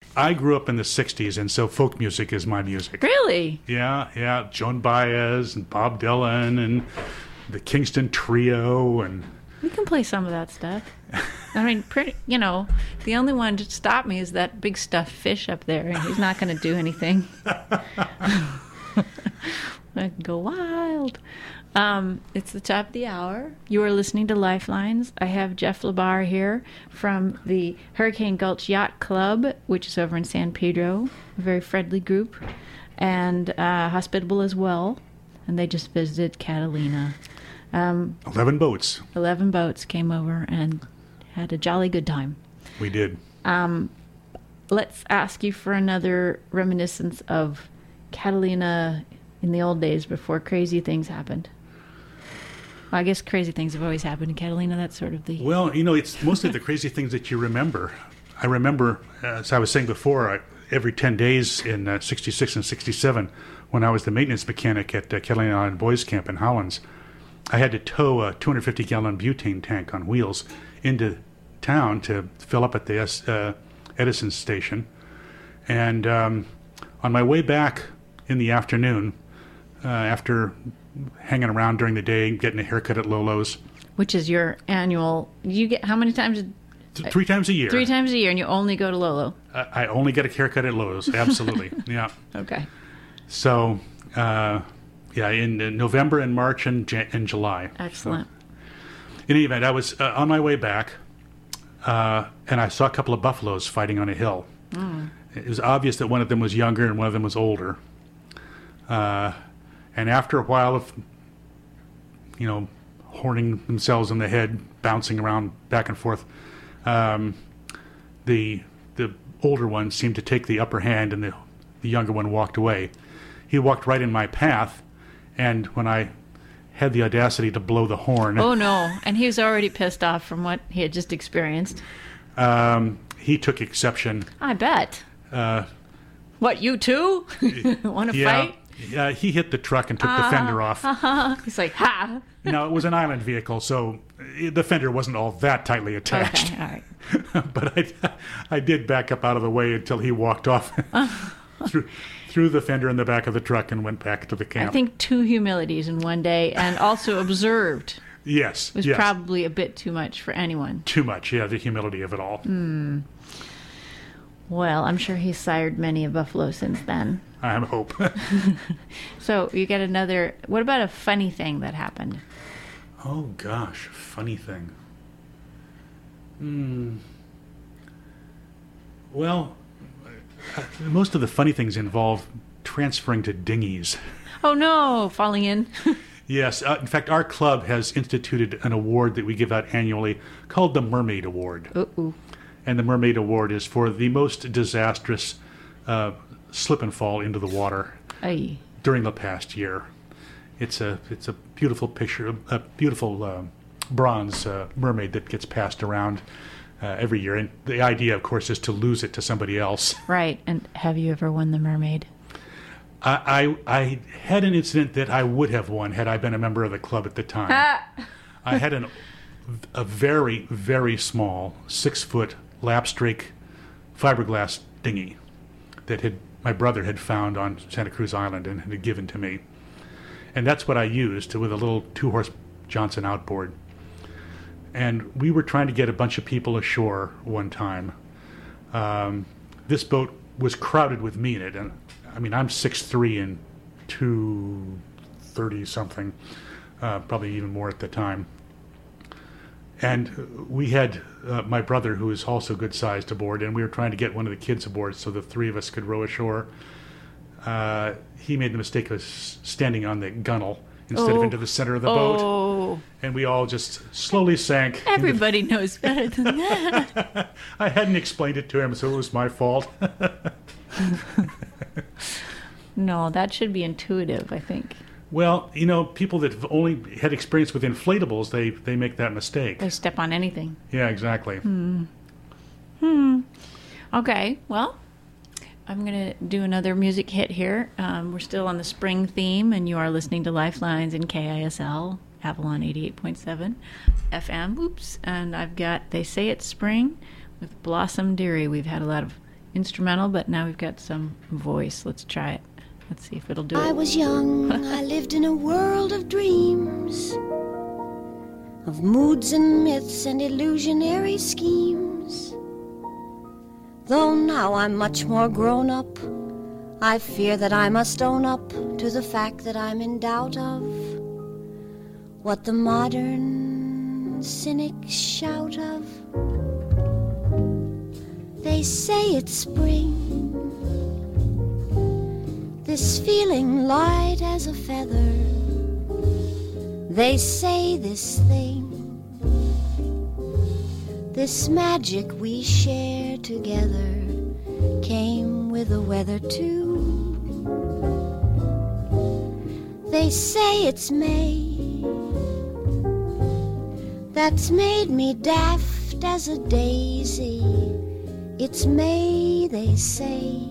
I grew up in the 60s, and so folk music is my music. Really? Yeah. Joan Baez and Bob Dylan and the Kingston Trio. And We can play some of that stuff. I mean, the only one to stop me is that big stuffed fish up there, and he's not going to do anything. I can go wild. It's the top of the hour. You are listening to Lifelines. I have Jeff LaBar here from the Hurricane Gulch Yacht Club, which is over in San Pedro. A very friendly group and hospitable as well. And they just visited Catalina. 11 boats. 11 boats came over and had a jolly good time. We did. Let's ask you for another reminiscence of Catalina in the old days before crazy things happened. Well, I guess crazy things have always happened in Catalina. That's sort of the... Well, it's mostly the crazy things that you remember. I remember, as I was saying before, every 10 days in 66 and 67, when I was the maintenance mechanic at Catalina Island Boys Camp in Howlands, I had to tow a 250-gallon butane tank on wheels into town to fill up at the Edison station. And on my way back in the afternoon, after hanging around during the day, getting a haircut at Lolo's. Which is your annual... You get how many times? 3 times a year. 3 times a year, and you only go to Lolo. I only get a haircut at Lolo's, absolutely. Yeah. Okay. So, in November and March and July. Excellent. So, in any event, I was on my way back, and I saw a couple of buffaloes fighting on a hill. Mm. It was obvious that one of them was younger and one of them was older. And after a while of, horning themselves in the head, bouncing around back and forth, the older one seemed to take the upper hand, and the younger one walked away. He walked right in my path, and when I had the audacity to blow the horn... Oh, no. And he was already pissed off from what he had just experienced. He took exception. I bet. What, you too? Want to fight? Yeah, he hit the truck and took the fender off. He's like, ha! No, it was an island vehicle, so the fender wasn't all that tightly attached. Okay, all right. But I did back up out of the way until he walked off through the fender in the back of the truck and went back to the camp. I think 2 humilities in one day, and also observed. Yes. Was probably a bit too much for anyone. Too much, yeah, the humility of it all. Mm. Well, I'm sure he's sired many a buffalo since then. I hope. So you get another... What about a funny thing that happened? Oh, gosh, funny thing. Well, most of the funny things involve transferring to dinghies. Oh, no, falling in. Yes. In fact, our club has instituted an award that we give out annually called the Mermaid Award. Uh-oh. And the Mermaid Award is for the most disastrous slip and fall into the water during the past year. It's a beautiful picture, a beautiful bronze mermaid that gets passed around every year. And the idea, of course, is to lose it to somebody else. Right. And have you ever won the mermaid? I had an incident that I would have won had I been a member of the club at the time. I had a very, very small 6-foot lapstrake fiberglass dinghy that my brother had found on Santa Cruz Island and had given to me. And that's what I used with a little 2-horse Johnson outboard. And we were trying to get a bunch of people ashore one time. This boat was crowded with me in it. And I mean, I'm 6'3" and 230-something, probably even more at the time. And we had my brother, who is also good-sized, aboard, and we were trying to get one of the kids aboard so the 3 of us could row ashore. He made the mistake of standing on the gunnel instead of into the center of the boat. And we all just slowly sank. Everybody knows better than that. I hadn't explained it to him, so it was my fault. No, that should be intuitive, I think. Well, people that have only had experience with inflatables, they make that mistake. They step on anything. Yeah, exactly. Okay, well, I'm going to do another music hit here. We're still on the spring theme, and you are listening to Lifelines in KISL, Avalon 88.7 FM. Oops. And I've got They Say It's Spring with Blossom Dearie. We've had a lot of instrumental, but now we've got some voice. Let's try it. Let's see if it'll do it. I was young, I lived in a world of dreams, of moods and myths and illusionary schemes. Though now I'm much more grown up, I fear that I must own up to the fact that I'm in doubt of what the modern cynics shout of. They say it's spring, this feeling light as a feather. They say this thing, this magic we share together, came with the weather too. They say it's May, that's made me daft as a daisy. It's May, they say,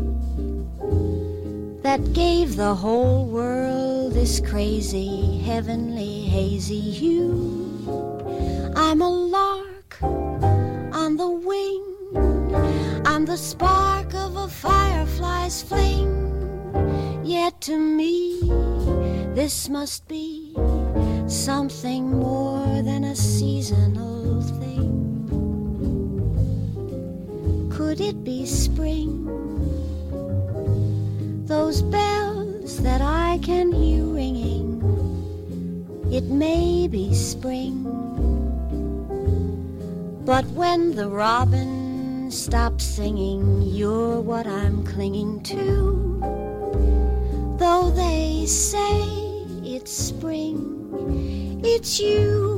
that gave the whole world this crazy, heavenly, hazy hue. I'm a lark on the wing, I'm the spark of a firefly's fling. Yet to me, this must be something more than a seasonal thing. Could it be spring? Those bells that I can hear ringing, it may be spring. But when the robin stops singing, you're what I'm clinging to. Though they say it's spring, it's you.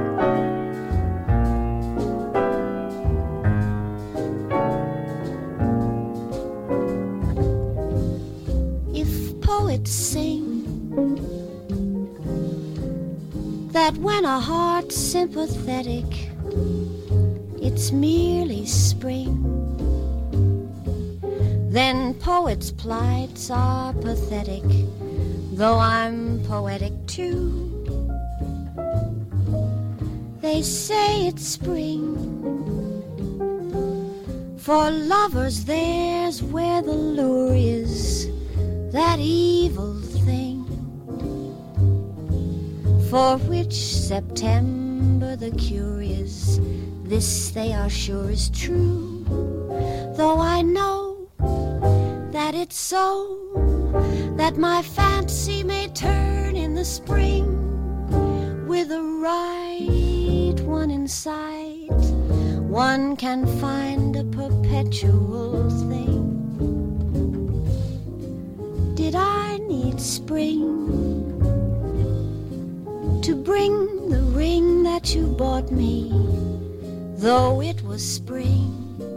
Sing that when a heart's sympathetic, it's merely spring. Then poets' plights are pathetic, though I'm poetic too. They say it's spring, for lovers there's where the lure is, that evil thing, for which September the cure is. This they are sure is true, though I know that it's so, that my fancy may turn in the spring, with the right one in sight, one can find a perpetual thing. Did I need spring to bring the ring that you bought me, though it was spring?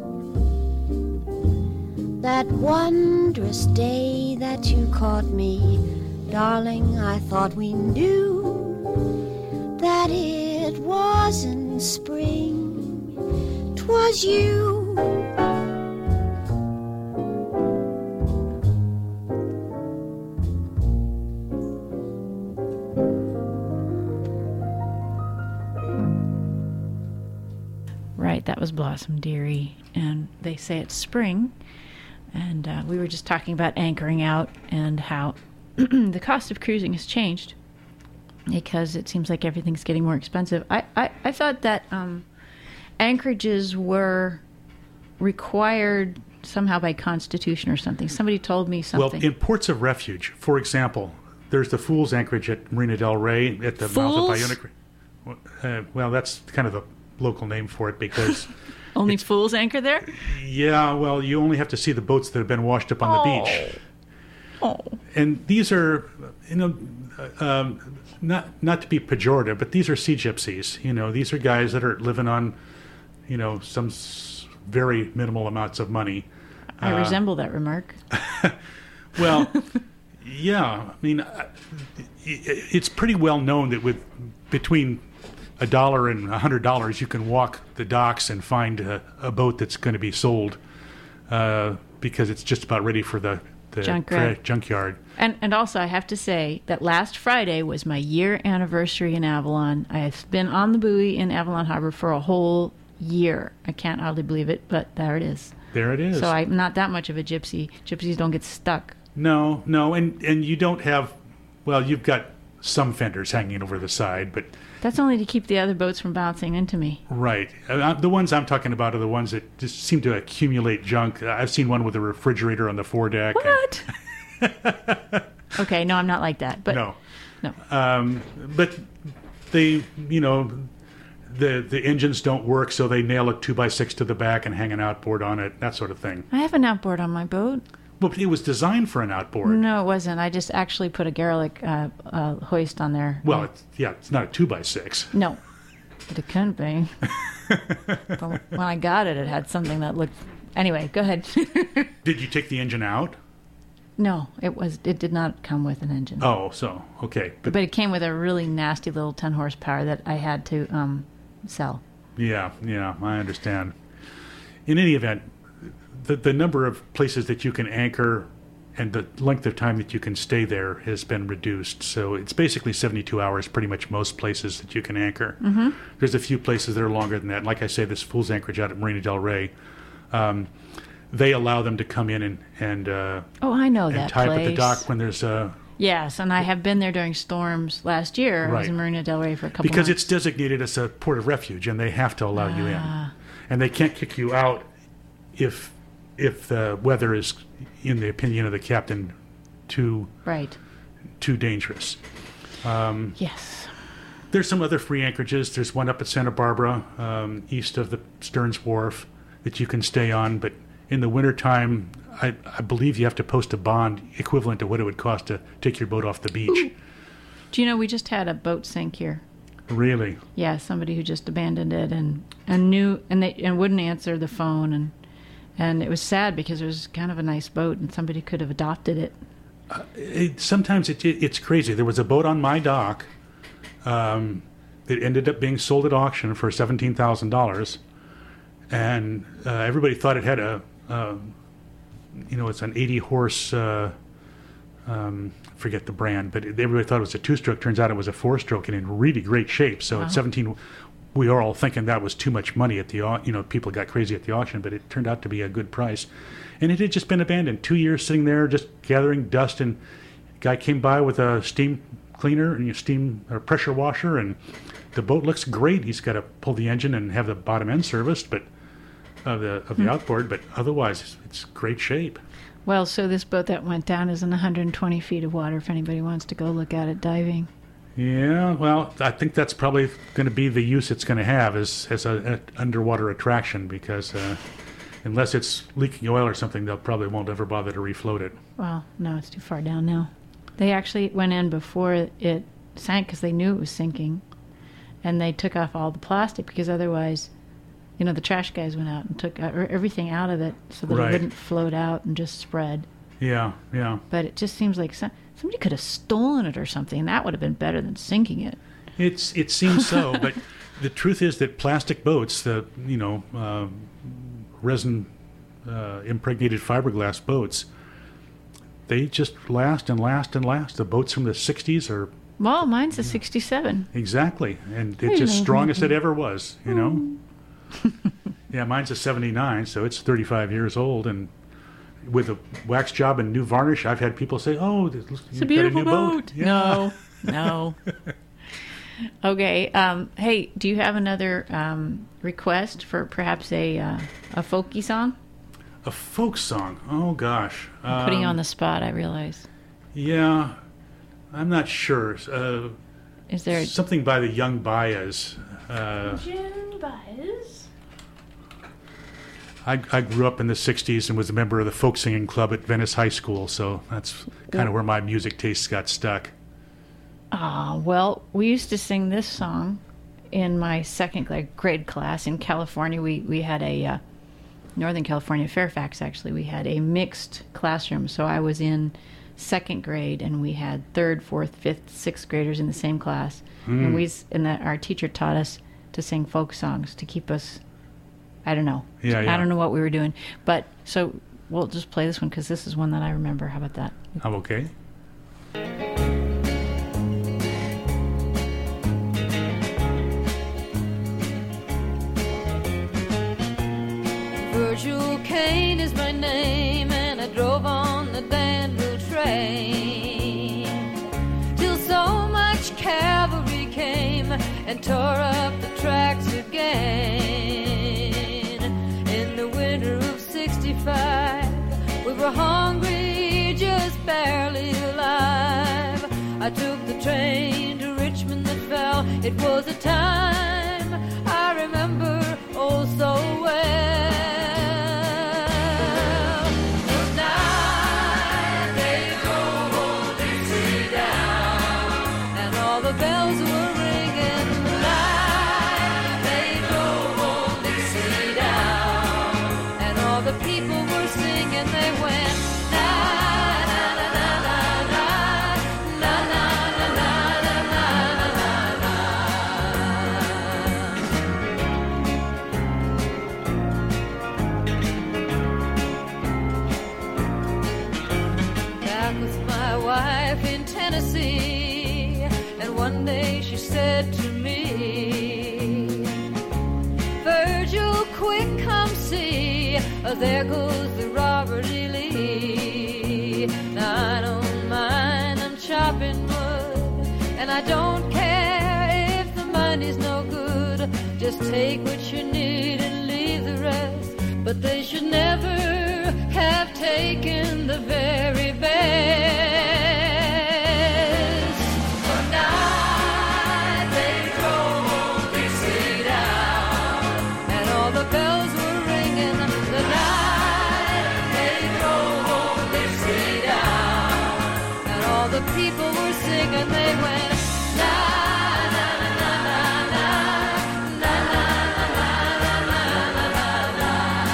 That wondrous day that you caught me, darling, I thought we knew that it wasn't spring, 'twas you. Right, that was Blossom Dearie, and they say it's spring. And we were just talking about anchoring out and how the cost of cruising has changed because it seems like everything's getting more expensive. I thought that anchorages were required somehow by Constitution or something. Somebody told me something. Well, in ports of refuge, for example, there's the Fool's Anchorage at Marina del Rey at the mouth of Iona. Well, that's kind of the local name for it because... Only fools anchor there? Yeah, well, you only have to see the boats that have been washed up on the beach. Oh. And these are, not to be pejorative, but these are sea gypsies. These are guys that are living on, some very minimal amounts of money. I resemble that remark. Well, yeah. I mean, it's pretty well known that between $1 and $100, you can walk the docks and find a boat that's going to be sold because it's just about ready for the junkyard. And also, I have to say that last Friday was my year anniversary in Avalon. I have been on the buoy in Avalon Harbor for a whole year. I can't hardly believe it, but there it is. There it is. So I'm not that much of a gypsy. Gypsies don't get stuck. No, and you don't have, well, you've got some fenders hanging over the side, but... That's only to keep the other boats from bouncing into me. Right. The ones I'm talking about are the ones that just seem to accumulate junk. I've seen one with a refrigerator on the foredeck. What? Okay, no, I'm not like that. But No. No. But they, the engines don't work, so they nail a 2x6 to the back and hang an outboard on it, that sort of thing. I have an outboard on my boat. Well, it was designed for an outboard. No, it wasn't. I just actually put a Garlic hoist on there. Well, it's not a 2x6. No, but it couldn't be. But when I got it, it had something that looked... Anyway, go ahead. Did you take the engine out? No, it did not come with an engine. Oh, so, okay. But it came with a really nasty little 10 horsepower that I had to sell. Yeah, I understand. In any event, the number of places that you can anchor and the length of time that you can stay there has been reduced. So it's basically 72 hours, pretty much most places that you can anchor. Mm-hmm. There's a few places that are longer than that. Like I say, this Fool's Anchorage out at Marina del Rey, they allow them to come in and I know that tie place. up at the dock when there's a... Yes, and I have been there during storms last year. I was in Marina del Rey for a couple Because months. it's designated as a port of refuge, and they have to allow you in. And they can't kick you out if the weather is, in the opinion of the captain, too dangerous. Yes. There's some other free anchorages. There's one up at Santa Barbara, east of the Stearns Wharf, that you can stay on. But in the wintertime, I believe you have to post a bond equivalent to what it would cost to take your boat off the beach. Ooh. Do you know we just had a boat sink here? Really? Yeah, somebody who just abandoned it and wouldn't answer the phone and it was sad because it was kind of a nice boat and somebody could have adopted it. Sometimes it's crazy. There was a boat on my dock that ended up being sold at auction for $17,000, and everybody thought it had it's an 80-horse, forget the brand, but everybody thought it was a two-stroke. Turns out it was a four-stroke and in really great shape. So at 17, we were all thinking that was too much money at the, people got crazy at the auction, but it turned out to be a good price. And it had just been abandoned. 2 years sitting there just gathering dust, and a guy came by with a steam cleaner and steam or pressure washer, and the boat looks great. He's got to pull the engine and have the bottom end serviced, but of the outboard, but otherwise it's great shape. Well, so this boat that went down is in 120 feet of water if anybody wants to go look at it diving. Yeah, well, I think that's probably going to be the use it's going to have as an underwater attraction, because unless it's leaking oil or something, they'll probably won't ever bother to refloat it. Well, no, it's too far down now. They actually went in before it sank because they knew it was sinking, and they took off all the plastic because otherwise, the trash guys went out and took everything out of it so that it wouldn't float out and just spread. Yeah. But it just seems like somebody could have stolen it or something. That would have been better than sinking it. It seems so, but the truth is that plastic boats, resin impregnated fiberglass boats, they just last and last and last. The boats from the 60s are... Well, mine's a 67. Exactly, and it's as strong as it ever was, Yeah, mine's a 79, so it's 35 years old, and with a wax job and new varnish, I've had people say, "Oh, it's a beautiful boat." Yeah. No. Okay. Hey, do you have another request for perhaps a folky song? A folk song? Oh gosh. I'm putting you on the spot, I realize. Yeah, I'm not sure. Is there something by the Young Baez? Young Baez? I grew up in the 60s and was a member of the folk singing club at Venice High School, so that's kind of where my music tastes got stuck. Well, we used to sing this song in my second grade class in California. We had a Northern California, Fairfax actually. We had a mixed classroom, so I was in second grade, and we had third, fourth, fifth, sixth graders in the same class. And our teacher taught us to sing folk songs to keep us... I don't know. Yeah. I don't know what we were doing. But, so, we'll just play this one because this is one that I remember. How about that? I'm okay. Virgil came and tore up the tracks again. In the winter of 65, we were hungry, just barely alive. I took the train to Richmond that fell. It was a time I remember oh so well. The night they drove old Dixie down, and all the bells were ringing. The night they drove old Dixie down, and all the people were singing. They went na na na na na na na na na na na na. Back with my wife in Tennessee, and one day she said to me, Virgil, quick, come see, there goes the Robert E. Lee. Now I don't mind, I'm chopping wood, and I don't care if the money's no good. Just take what you need and leave the rest. But they should never have taken the very best. The night they drove old Dixie down, and all the bells were ringing. The night they drove old Dixie down, and all the people were singing. They went la la la la la la la la la la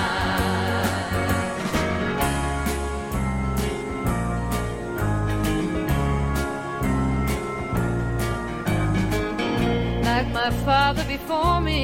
la. Like my father before me,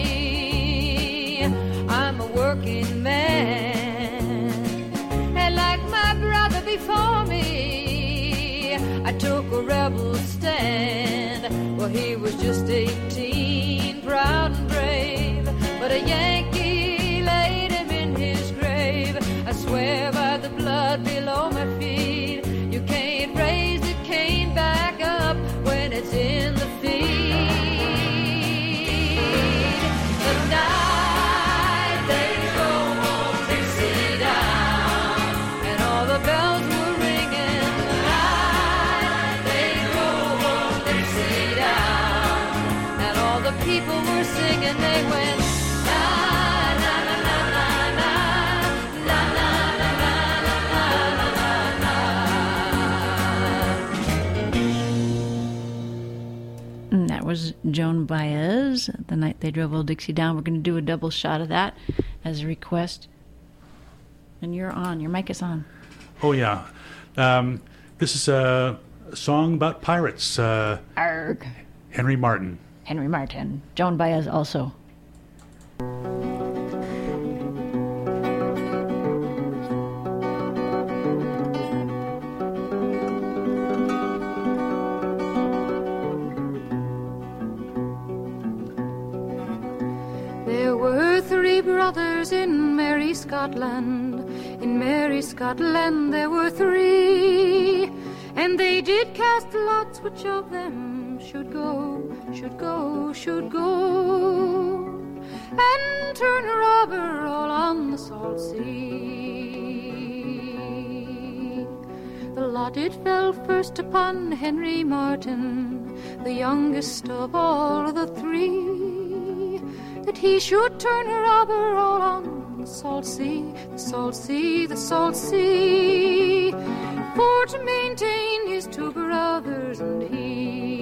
I'm a working man, and like my brother before me, I took a rebel stand. Well, he was just 18, proud and brave, but a Yankee laid him in his grave. I swear by the blood below my feet, you can't raise the cane back up when it's in the feed. The night they drove old Dixie down, and all the bells were ringing. The night they drove old Dixie down, and all the people were singing. They went la la la la la la la la la la la la. And that was Joan Baez, The Night They Drove Old Dixie Down. We're going to do a double shot of that as a request. And you're on. Your mic is on. Oh, yeah. This is a song about pirates. Arg. Henry Martin. Henry Martin. Joan Baez also. There were 3 brothers in merry Scotland. In merry Scotland there were 3, and they did cast lots which of them should go, should go, should go, and turn robber all on the salt sea. The lot it fell first upon Henry Martin, the youngest of all the 3, that he should turn robber all on the salt sea, the salt sea, the salt sea, for to maintain his 2 brothers and he.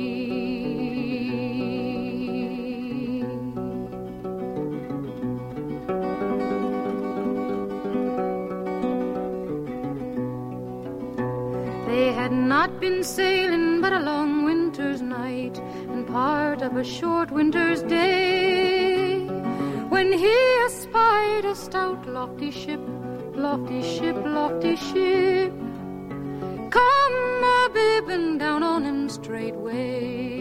They had not been sailing but a long winter's night and part of a short winter's day, when he espied a stout lofty ship, lofty ship, lofty ship, come a-bibbing down on him straightway.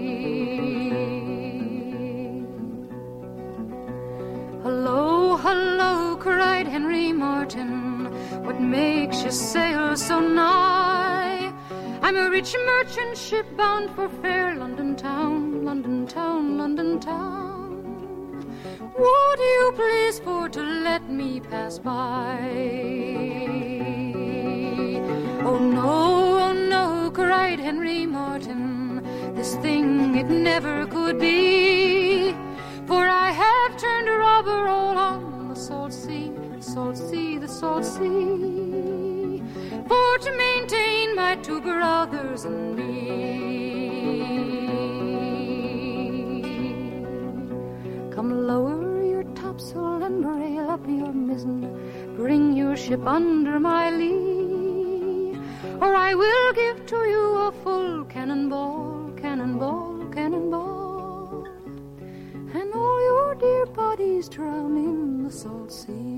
Hello, hello, cried Henry Martin, what makes you sail so nigh? I'm a rich merchant ship bound for fair London town, London town, London town. Would you please for to let me pass by? Oh no, cried Henry Martin, this thing it never could be. For I have turned a robber all on the salt sea, the salt sea, the salt sea, for to maintain my two brothers and me. Come lower your topsail and brail up your mizzen, bring your ship under my lee, or I will give to you a full cannonball, cannonball, cannonball, and all your dear bodies drown in the salt sea.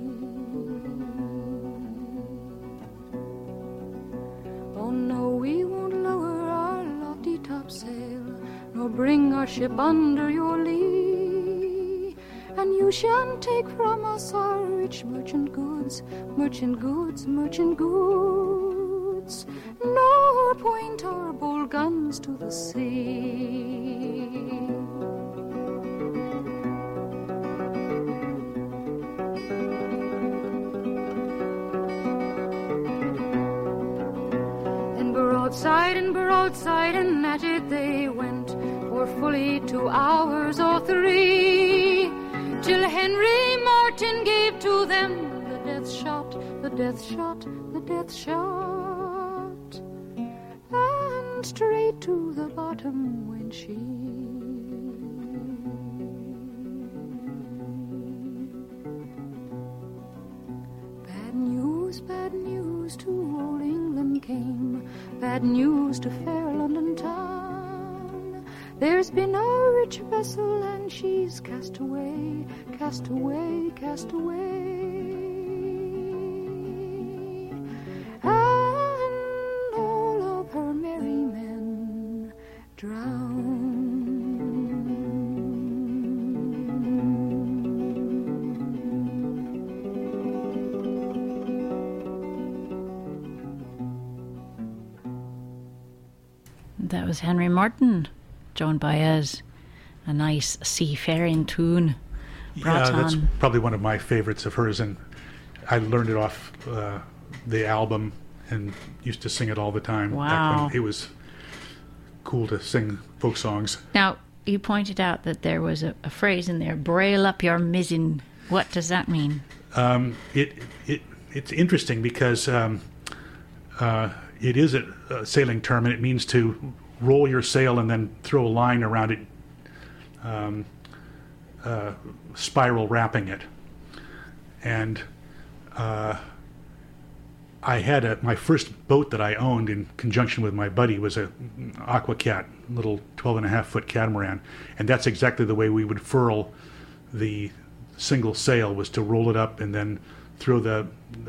Oh no, we won't lower our lofty topsail, nor bring our ship under your lee, and you shan't take from us our rich merchant goods, merchant goods, merchant goods, nor point our bold guns to the sea. Broadside and at it they went for fully 2 hours or 3, till Henry Martin gave to them the death shot, the death shot, the death shot, and straight to the bottom went she. Bad news to old England came, bad news to fair London town. There's been a rich vessel and she's cast away, cast away, cast away, and all of her merry men drowned. That was Henry Martin, Joan Baez, a nice seafaring tune. Yeah, that's probably one of my favorites of hers, and I learned it off the album and used to sing it all the time. Wow. Back when it was cool to sing folk songs. Now, you pointed out that there was a phrase in there, brail up your mizzen. What does that mean? It's interesting because it is a sailing term, and it means to roll your sail and then throw a line around it, spiral wrapping it. And I had my first boat that I owned in conjunction with my buddy was a Aquacat, little 12.5-foot catamaran, and that's exactly the way we would furl the single sail, was to roll it up and then throw the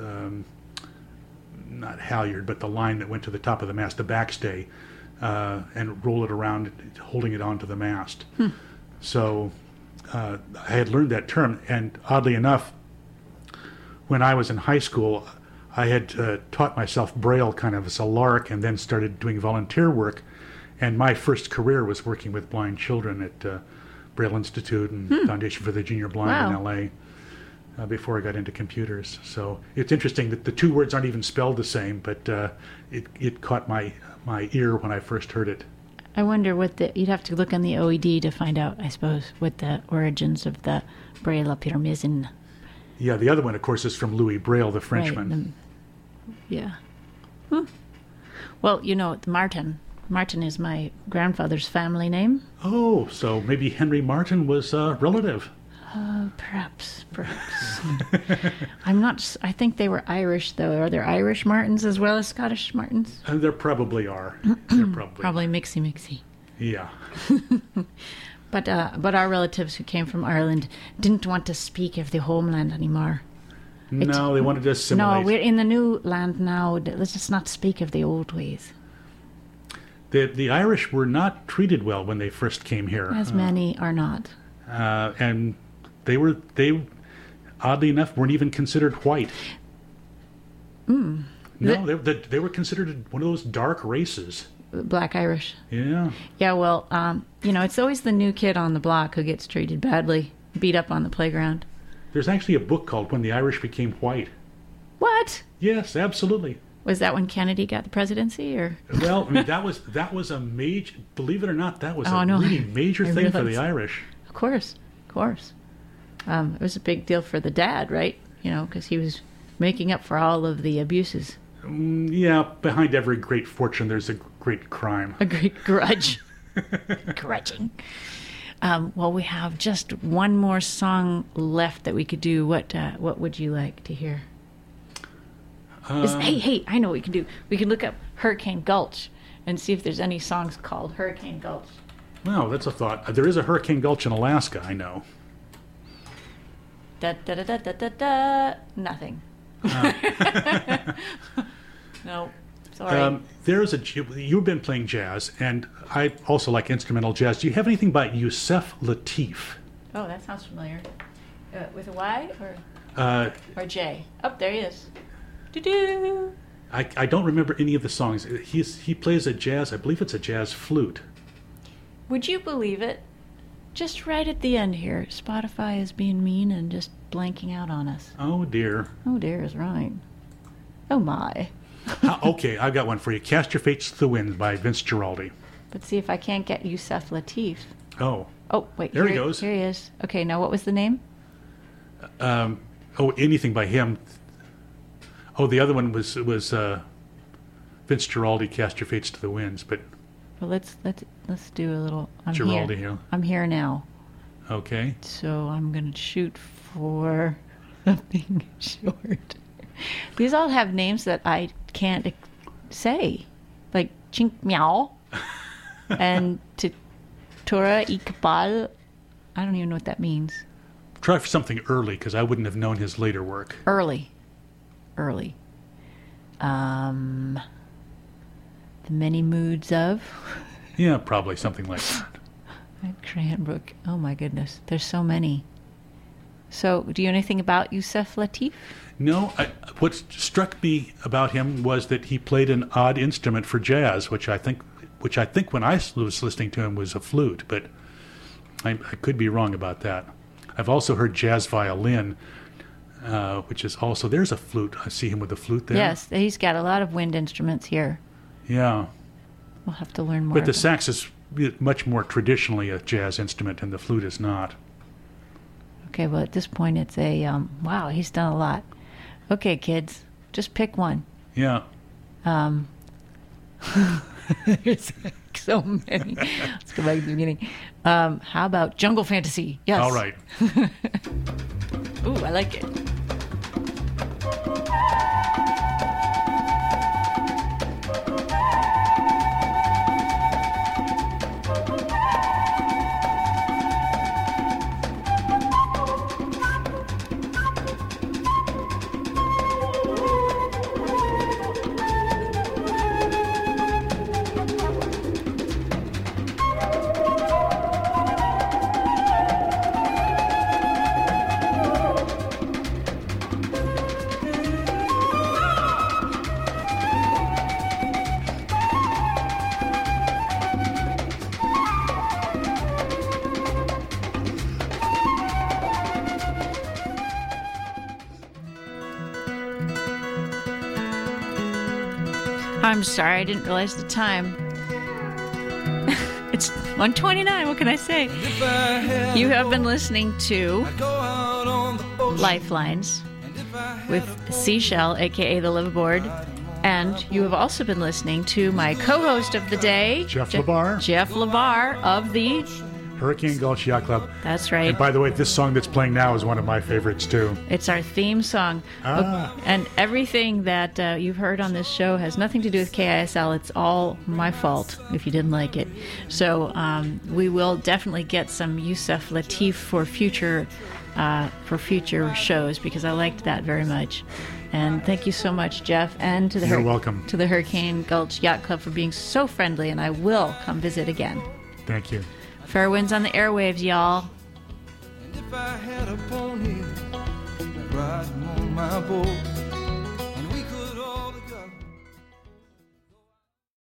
not halyard, but the line that went to the top of the mast, the backstay, and roll it around, holding it onto the mast. So I had learned that term, and oddly enough, when I was in high school, I had taught myself Braille kind of as a lark, and then started doing volunteer work. And my first career was working with blind children at Braille Institute and Foundation for the Junior Blind in L.A. Before I got into computers. So it's interesting that the two words aren't even spelled the same, but it caught my ear when I first heard it. I wonder what you'd have to look on the OED to find out, I suppose, what the origins of the braille up your mizzen. Yeah, the other one, of course, is from Louis Braille, the Frenchman. Right, yeah. Well, you know, Martin is my grandfather's family name. Oh, so maybe Henry Martin was a relative. Perhaps. I'm not. I think they were Irish, though. Are there Irish Martins as well as Scottish Martins? There probably are. Probably mixy. Yeah. But our relatives who came from Ireland didn't want to speak of the homeland anymore. No, they wanted to assimilate. No, we're in the new land now. Let's just not speak of the old ways. The Irish were not treated well when they first came here. As many are not. And they oddly enough, weren't even considered white. No, they were considered one of those dark races. Black Irish. Yeah. Yeah, well, it's always the new kid on the block who gets treated badly, beat up on the playground. There's actually a book called When the Irish Became White. What? Yes, absolutely. Was that when Kennedy got the presidency, or? Well, I mean, that was a major. Believe it or not, that was a no. really major I thing for realized. the Irish. Of course. It was a big deal for the dad, right? Because he was making up for all of the abuses. Yeah, behind every great fortune, there's a great crime. A great grudge. Grudging. Well, we have just one more song left that we could do. What would you like to hear? Hey, I know what we can do. We can look up Hurricane Gulch and see if there's any songs called Hurricane Gulch. Wow, that's a thought. There is a Hurricane Gulch in Alaska, I know. Da da da da da da da. Nothing. No, sorry. You've been playing jazz, and I also like instrumental jazz. Do you have anything by Yusef Lateef? Oh, that sounds familiar. With a Y or J? Oh, there he is. Doo-doo. I don't remember any of the songs. He plays a jazz. I believe it's a jazz flute. Would you believe it? Just right at the end here, Spotify is being mean and just blanking out on us. Oh dear. Oh dear is right. Oh my. Okay, I've got one for you. Cast Your Fates to the Wind by Vince Guaraldi. Let's see if I can't get Yusef Lateef. Oh. Oh, wait. There he goes. Here he is. Okay, now what was the name? Anything by him. Oh, the other one was Vince Guaraldi, Cast Your Fates to the Winds, but... Well, let's do a little... Guaraldi here. I'm here now. Okay. So I'm going to shoot for something short. These all have names that I can't say. Like Chink Meow and Tora Iqbal. I don't even know what that means. Try for something early, because I wouldn't have known his later work. Early. The Many Moods of. Yeah, probably something like that. Cranbrook. Oh my goodness. There's so many. So, do you know anything about Yusef Lateef? No. What struck me about him was that he played an odd instrument for jazz, which I think when I was listening to him was a flute, but I could be wrong about that. I've also heard jazz violin, which is also, there's a flute. I see him with a flute there. Yes, he's got a lot of wind instruments here. Yeah. We'll have to learn more. But the sax is much more traditionally a jazz instrument, and the flute is not. Okay, well, at this point, it's a, wow, he's done a lot. Okay, kids, just pick one. Yeah. There's so many. Let's go back to the beginning. How about Jungle Fantasy? Yes. All right. Ooh, I like it. I'm sorry, I didn't realize the time. It's 1:29, what can I say? You have been listening to Lifelines with Seashell, aka the Liveaboard, and you have also been listening to my co-host of the day, Jeff LeBar. Jeff LeBar of the Hurricane Gulch Yacht Club. That's right. And by the way, this song that's playing now is one of my favorites, too. It's our theme song. And everything that you've heard on this show has nothing to do with KISL. It's all my fault if you didn't like it. So we will definitely get some Yusef Lateef for future shows, because I liked that very much. And thank you so much, Jeff, and to the You're welcome. To the Hurricane Gulch Yacht Club for being so friendly, and I will come visit again. Thank you. Fair winds on the airwaves, y'all. And if I had a pony, I'd ride him on my boat.